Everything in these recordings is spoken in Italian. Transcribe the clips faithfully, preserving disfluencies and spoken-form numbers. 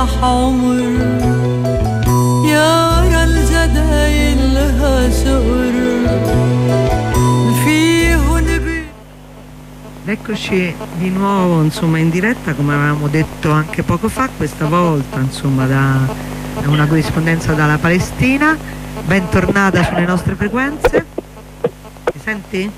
يفتح عمر يارا الجدايل لها شقر فيهن بي. Eccoci di nuovo insomma in diretta, come avevamo detto anche poco fa, questa volta insomma da, da una corrispondenza dalla Palestina. Bentornata sulle nostre frequenze. Mi senti?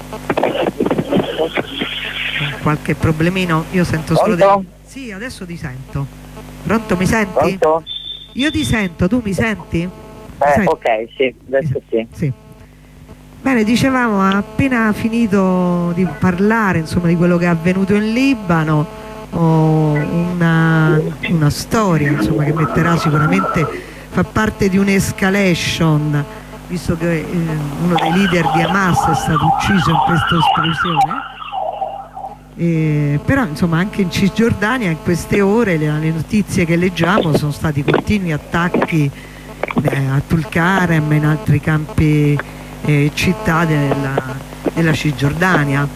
Qualche problemino? Io sento solo te. Sì, adesso ti sento. Pronto, mi senti? Pronto? Io ti sento, tu mi senti? Eh, mi senti? ok, sì, adesso sì. Sì. Bene, dicevamo, ha appena finito di parlare insomma di quello che è avvenuto in Libano, oh, una, una storia insomma che metterà sicuramente, fa parte di un'escalation, visto che eh, uno dei leader di Hamas è stato ucciso in questa esplosione. Eh, però insomma anche in Cisgiordania in queste ore le, le notizie che leggiamo sono stati continui attacchi eh, a Tulkarem e in altri campi e città della, della Cisgiordania.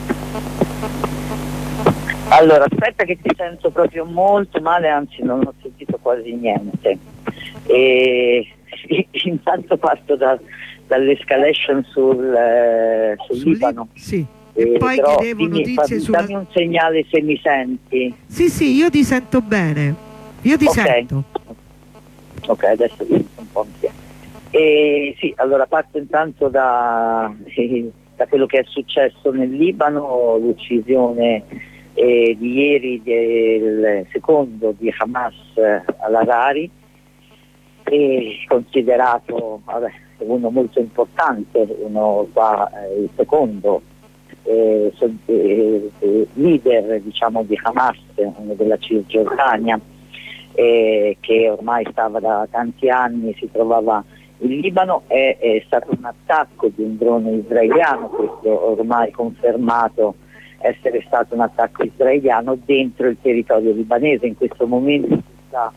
Allora, aspetta che ti sento proprio molto male, anzi non ho sentito quasi niente. E intanto parto da, dall'escalation sul, eh, sul, sul Libano. Sì. E eh, poi però, chiedevo dimmi, notizie fammi, sulla... dammi un segnale se mi senti. Sì, sì, io ti sento bene. Io ti okay. sento. Ok, adesso ti sento un po' insieme. E sì, allora parto intanto da, eh, da quello che è successo nel Libano, l'uccisione eh, di ieri del secondo di Hamas al-Harari, considerato vabbè, uno molto importante, uno qua, eh, il secondo eh, so, eh, eh, leader diciamo di Hamas, uno della Cisgiordania, eh, che ormai stava da tanti anni, si trovava in Libano. È, è stato un attacco di un drone israeliano, questo ormai confermato essere stato un attacco israeliano dentro il territorio libanese. In questo momento ci sta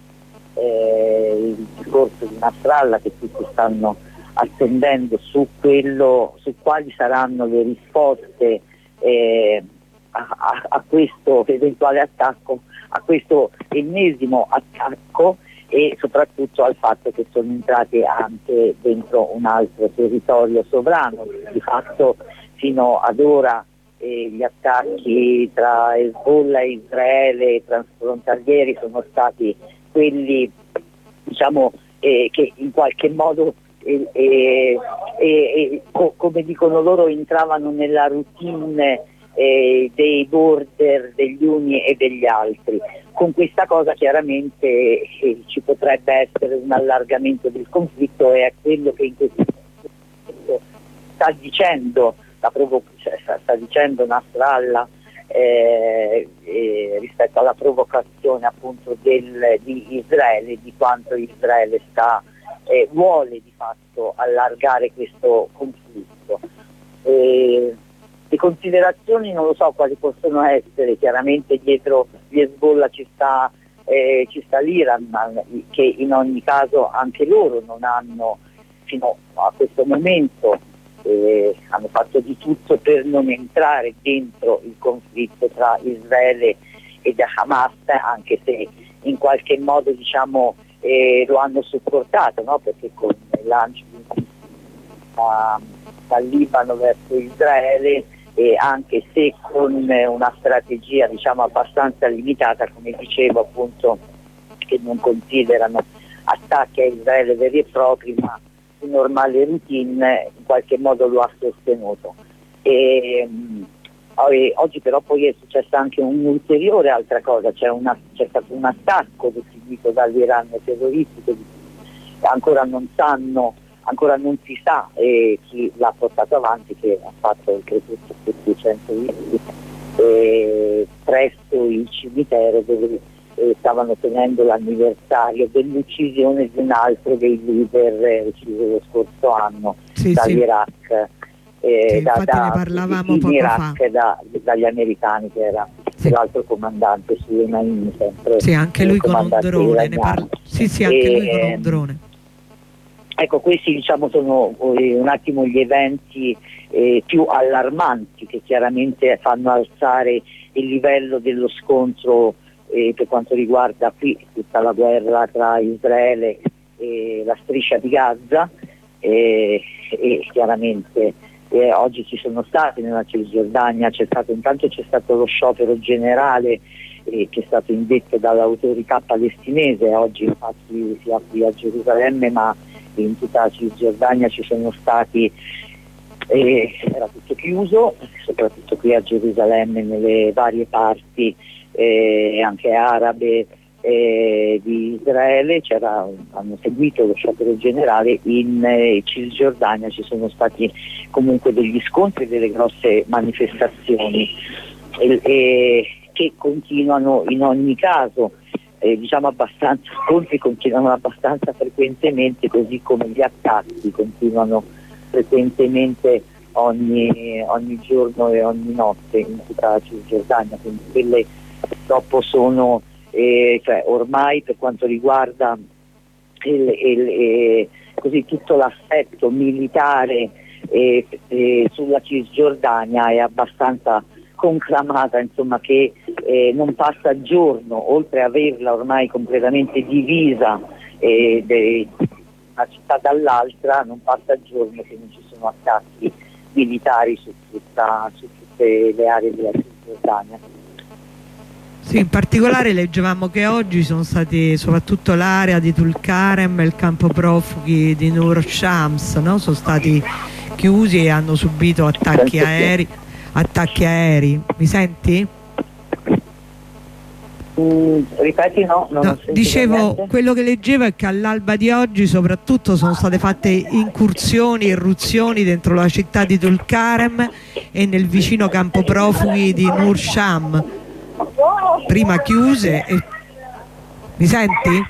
eh, il discorso di Nasrallah che tutti stanno attendendo su quello, su quali saranno le risposte eh, a, a, a questo eventuale attacco, a questo ennesimo attacco, e soprattutto al fatto che sono entrati anche dentro un altro territorio sovrano. Di fatto fino ad ora eh, gli attacchi tra Hezbollah e Israele transfrontalieri sono stati quelli diciamo eh, che in qualche modo eh, eh, eh, co- come dicono loro entravano nella routine eh, dei border degli uni e degli altri. Con questa cosa chiaramente eh, ci potrebbe essere un allargamento del conflitto, e è quello che in questo momento sta dicendo la provo- cioè, sta, sta dicendo Nasrallah eh, eh, rispetto alla provocazione appunto del, di Israele, di quanto Israele sta eh, vuole di fatto allargare questo conflitto. Eh, Le considerazioni non lo so quali possono essere, chiaramente dietro gli Hezbollah ci sta, eh, ci sta l'Iran, che in ogni caso anche loro non hanno fino a questo momento eh, hanno fatto di tutto per non entrare dentro il conflitto tra Israele ed Hamas, anche se in qualche modo diciamo eh, lo hanno supportato, no? Perché con il lancio di, uh, dal Libano verso Israele, e anche se con una strategia diciamo abbastanza limitata, come dicevo appunto, che non considerano attacchi a Israele veri e propri ma di normale routine, in qualche modo lo ha sostenuto. E, mh, oggi però poi è successa anche un'ulteriore altra cosa, c'è, una, c'è stato un attacco definito dall'Iran terroristico, ancora non sanno ancora non si sa eh, chi l'ha portato avanti, che ha fatto il creduto per duecento vittime eh, presso il cimitero dove eh, stavano tenendo l'anniversario dell'uccisione di un altro dei leader eh, ucciso lo scorso anno sì, dall'Iraq sì. Eh, sì, da, da, ne parlavamo in poco Iraq fa. Da, dagli americani, che era sì. l'altro comandante Soleimani, sempre sì, anche lui con un drone ne parla... sì, sì, anche e, lui con un drone. Ecco, questi diciamo sono eh, un attimo gli eventi eh, più allarmanti, che chiaramente fanno alzare il livello dello scontro eh, per quanto riguarda qui tutta la guerra tra Israele e la striscia di Gaza, eh, e chiaramente eh, oggi ci sono stati nella Cisgiordania, c'è stato, intanto c'è stato lo sciopero generale eh, che è stato indetto dall'autorità palestinese, oggi infatti si apre a Gerusalemme, ma in tutta la Cisgiordania ci sono stati, eh, era tutto chiuso, soprattutto qui a Gerusalemme, nelle varie parti eh, anche arabe eh, di Israele, c'era, hanno seguito lo sciopero generale. In eh, Cisgiordania ci sono stati comunque degli scontri, delle grosse manifestazioni e, e, che continuano in ogni caso, eh, diciamo abbastanza, scontri continuano abbastanza frequentemente, così come gli attacchi continuano frequentemente ogni, ogni giorno e ogni notte in tutta la Cisgiordania, quindi quelle purtroppo sono, eh, cioè ormai per quanto riguarda il, il, eh, così tutto l'assetto militare eh, eh, sulla Cisgiordania è abbastanza conclamata, insomma, che eh, non passa giorno, oltre a averla ormai completamente divisa eh, de, una città dall'altra, non passa giorno che non ci sono attacchi militari su, tutta, su tutte le aree della Cisgiordania. Sì, in particolare leggevamo che oggi sono stati soprattutto l'area di Tulkarem e il campo profughi di Nur Shams, no? Sono stati chiusi e hanno subito attacchi aerei. Attacchi aerei, mi senti? Mm, ripeti, no? Non No, dicevo, quello che leggevo è che all'alba di oggi soprattutto sono state fatte incursioni, irruzioni dentro la città di Tulkarem e nel vicino campo profughi di Nur Sham, prima chiuse. E... mi senti?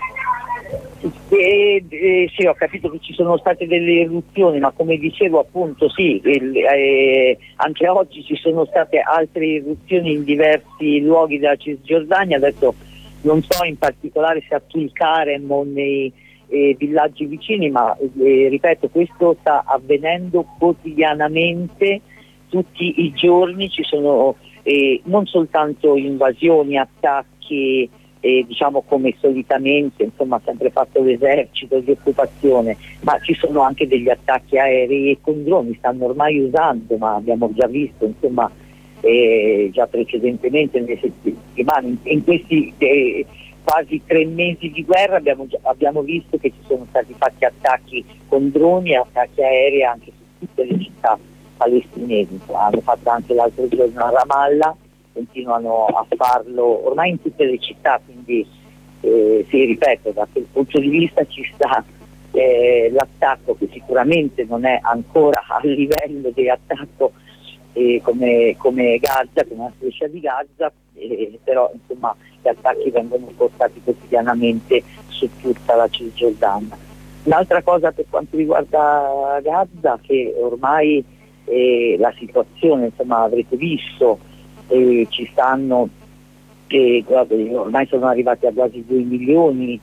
Eh, eh, sì, ho capito che ci sono state delle eruzioni, ma come dicevo appunto sì, il, eh, anche oggi ci sono state altre eruzioni in diversi luoghi della Cisgiordania. Adesso non so in particolare se a Tulkarem o nei eh, villaggi vicini, ma eh, ripeto, questo sta avvenendo quotidianamente, tutti i giorni ci sono eh, non soltanto invasioni, attacchi, Eh, diciamo come solitamente, insomma, ha sempre fatto l'esercito di occupazione, ma ci sono anche degli attacchi aerei e con droni, stanno ormai usando, ma abbiamo già visto, insomma, eh, già precedentemente nelle settimane, in, in questi eh, quasi tre mesi di guerra abbiamo, abbiamo visto che ci sono stati fatti attacchi con droni e attacchi aerei anche su tutte le città palestinesi. Hanno fatto anche l'altro giorno a Ramallah, continuano a farlo ormai in tutte le città, quindi eh, sì, ripeto, da quel punto di vista ci sta eh, l'attacco, che sicuramente non è ancora a livello di attacco eh, come, come Gaza, come la striscia di Gaza, eh, però insomma gli attacchi vengono portati quotidianamente su tutta la Cisgiordania. Un'altra cosa per quanto riguarda Gaza, che ormai eh, la situazione, insomma, avrete visto, Eh, ci stanno, eh, ormai sono arrivati a quasi due milioni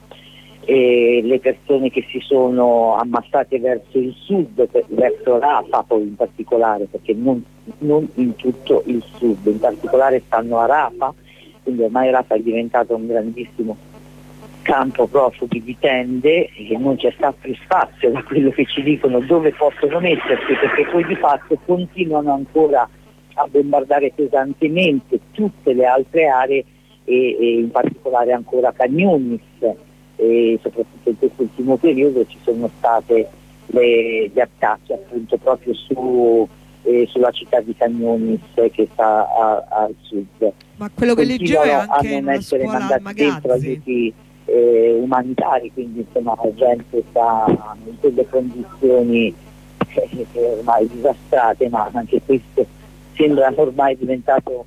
eh, le persone che si sono ammassate verso il sud, per, verso Rafah poi in particolare, perché non, non in tutto il sud, in particolare stanno a Rafah, quindi ormai Rafah è diventato un grandissimo campo profughi di tende e non c'è stato più spazio, da quello che ci dicono, dove possono mettersi, perché poi di fatto continuano ancora a bombardare pesantemente tutte le altre aree e, e in particolare ancora Khan Younis, e soprattutto in quest'ultimo periodo ci sono state le, gli attacchi appunto proprio su, eh, sulla città di Khan Younis che sta a, al sud. Ma quello che leggevo è anche a non essere mandati dentro aiuti eh, umanitari, quindi insomma la gente sta in quelle condizioni eh, ormai disastrate, ma anche questo sembra ormai diventato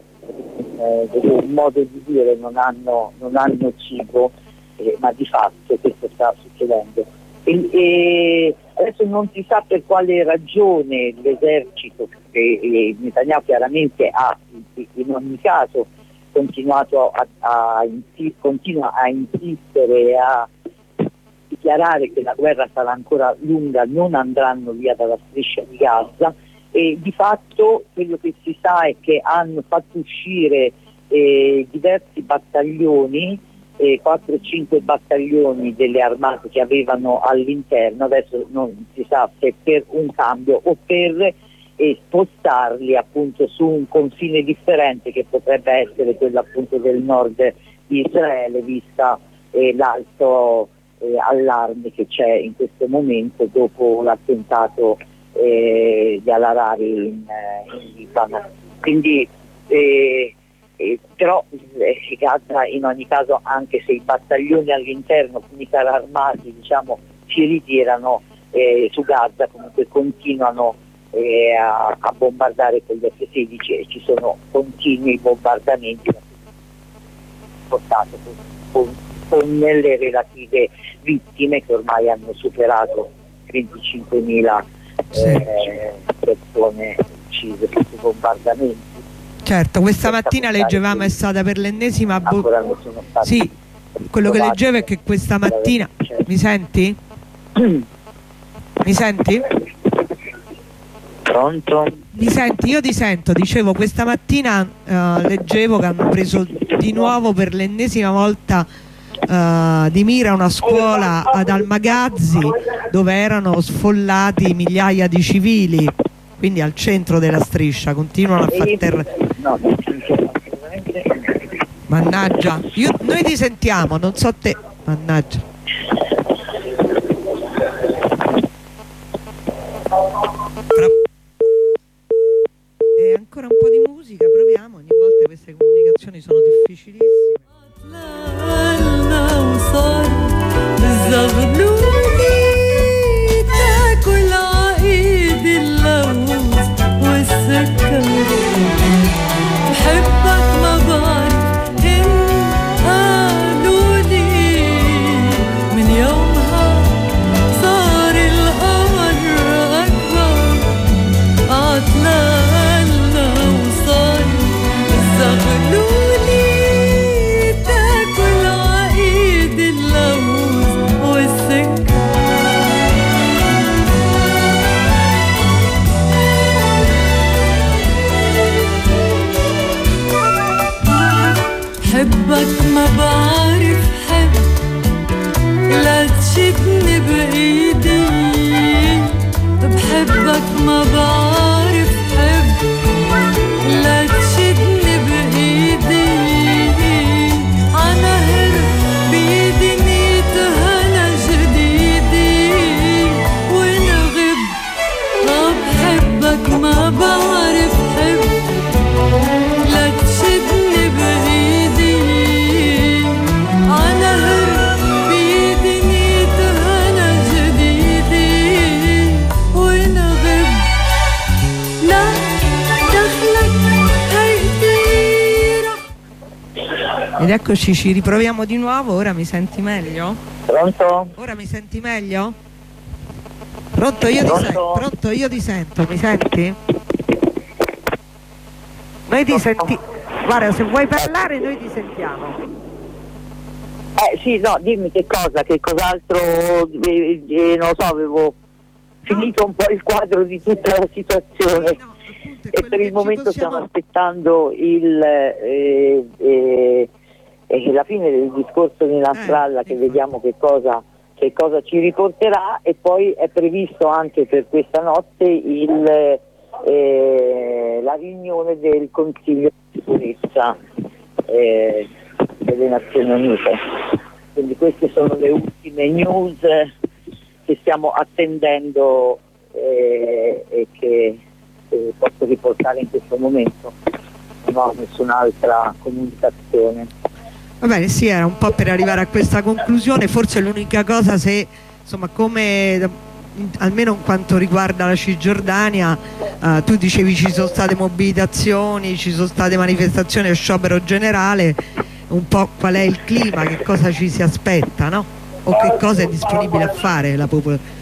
eh, un modo di dire, non hanno, non hanno cibo, eh, ma di fatto questo sta succedendo. E, e adesso non si sa per quale ragione l'esercito, che eh, Netanyahu chiaramente ha in ogni caso continuato a, a, insi- continua a insistere e a dichiarare che la guerra sarà ancora lunga, non andranno via dalla striscia di Gaza. E di fatto quello che si sa è che hanno fatto uscire eh, diversi battaglioni, eh, quattro cinque battaglioni delle armate che avevano all'interno, adesso non si sa se per un cambio o per eh, spostarli appunto su un confine differente, che potrebbe essere quello appunto del nord di Israele, vista eh, l'alto eh, allarme che c'è in questo momento dopo l'attentato eh, di Al-Harari in, eh, in Libano. Quindi eh, eh, però eh, Gaza in ogni caso, anche se i battaglioni all'interno, quindi carri armati diciamo, si ritirano, eh, su Gaza comunque continuano eh, a, a bombardare con gli F sedici e ci sono continui bombardamenti portato con, con, con le relative vittime che ormai hanno superato venticinquemila Sì. eh, persone uccise in questi bombardamenti. Certo, questa mattina leggevamo è stata per l'ennesima bo- ancora non sono stati sì, quello che trovati. leggevo è che questa mattina Certo. mi senti? Mi senti? Pronto? Mi senti? Io ti sento, dicevo questa mattina eh, leggevo che hanno preso di nuovo per l'ennesima volta eh, di mira una scuola ad Al-Maghazi, dove erano sfollati migliaia di civili, quindi al centro della striscia, continuano a far terra. No, non sento assolutamente. Mannaggia, io, noi ti sentiamo, non so te. Mannaggia. Fra... E ancora un po' di musica, proviamo, ogni volta queste comunicazioni sono difficilissime. بحبك ما بعرف حب لا تشدني بإيدي بحبك ما بعرف حب لا تشدني بإيدي عنهر بإيدي نيت هنا جديدي ونغب بحبك ما بعرف حب لا تشدني بإيدي عنهر بإيدي نيت هنا جديدي ونغب لا دخلك هيديرة. Ed eccoci, ci riproviamo di nuovo. Ora mi senti meglio? Pronto? Ora mi senti meglio? Pronto, io ti sento, pronto, io ti sento, mi senti? Noi ti senti. Guarda, se vuoi parlare noi ti sentiamo. Eh sì, no, dimmi che cosa, che cos'altro, eh, eh, non lo so, avevo finito un po' il quadro di tutta la situazione. No, appunto, è E quello per che il ci momento possiamo- stiamo aspettando il, eh, eh, eh, la fine del discorso di Nasrallah, Eh, che infatti. vediamo che cosa, che cosa ci riporterà, e poi è previsto anche per questa notte il, eh, la riunione del Consiglio di sicurezza eh, delle Nazioni Unite. Quindi queste sono le ultime news che stiamo attendendo eh, e che eh, posso riportare in questo momento. Non ho nessun'altra comunicazione. Va bene, sì, era un po' per arrivare a questa conclusione. Forse l'unica cosa, se insomma, come in- almeno in quanto riguarda la Cisgiordania, eh, tu dicevi ci sono state mobilitazioni, ci sono state manifestazioni e sciopero generale, un po' qual è il clima, che cosa ci si aspetta, no? O che cosa è disponibile a fare la popolazione.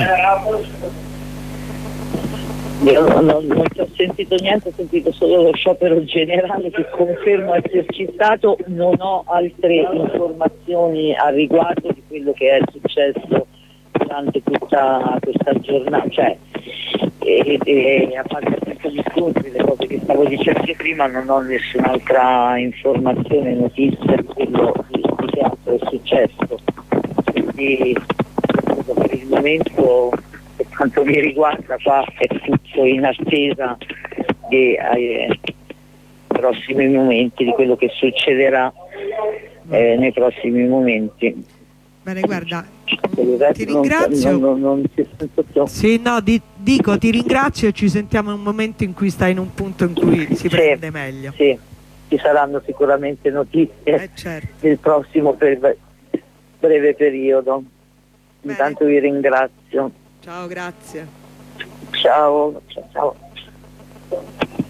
Io non, non, non ci ho sentito niente, ho sentito solo lo sciopero generale che confermo esserci stato. Non ho altre informazioni a riguardo di quello che è successo durante tutta questa giornata, cioè e, e, a parte momento di scontri, le cose che stavo dicendo prima, non ho nessun'altra informazione, notizia di quello di, di che altro è successo. Quindi per il momento, per quanto mi riguarda, qua è tutto in attesa dei eh, prossimi momenti, di quello che succederà eh, nei prossimi momenti. Bene, guarda, Per ti non- ringrazio. Non, non, non si sente più. Sì, no, di- dico ti ringrazio e ci sentiamo in un momento in cui stai in un punto in cui si Sì, prende meglio. Sì, ci saranno sicuramente notizie Eh, certo. nel prossimo per- breve periodo. Bene. Intanto vi ringrazio. Ciao, grazie. Ciao, ciao, ciao.